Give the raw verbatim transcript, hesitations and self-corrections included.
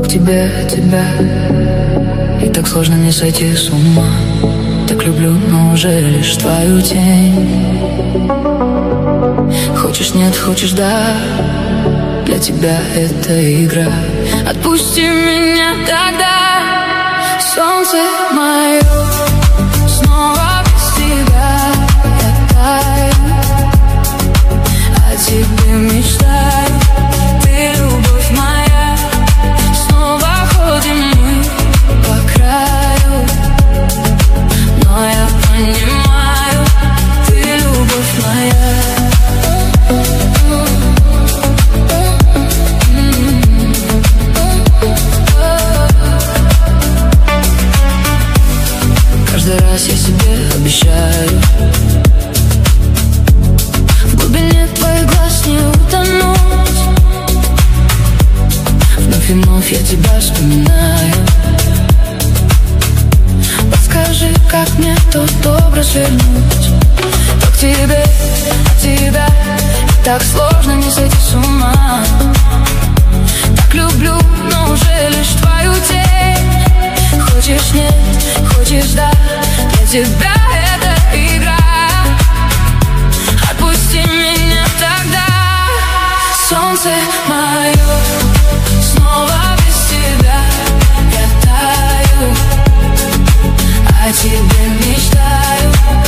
тебе тебя, и так сложно не сойти с ума. Так люблю, но уже лишь твою тень. Хочешь нет, хочешь да, для тебя это игра. Отпусти меня тогда, солнце мое, снова без тебя я таю, о тебе мечтаю, ты любовь моя. Снова ходим мы по краю, но я понимаю, ты любовь моя. Каждый раз я себе обещаю, в глубине твоих глаз не утонуть. Вновь и вновь я тебя вспоминаю. Подскажи, как мне тот образ вернуть. То к тебе, от тебя, и так сложно не сойти с ума. Так люблю, но уже лишь твою тень. Хочешь нет, хочешь да, для тебя это игра. Отпусти меня тогда, солнце мое, снова без тебя я таю, о тебе мечтаю,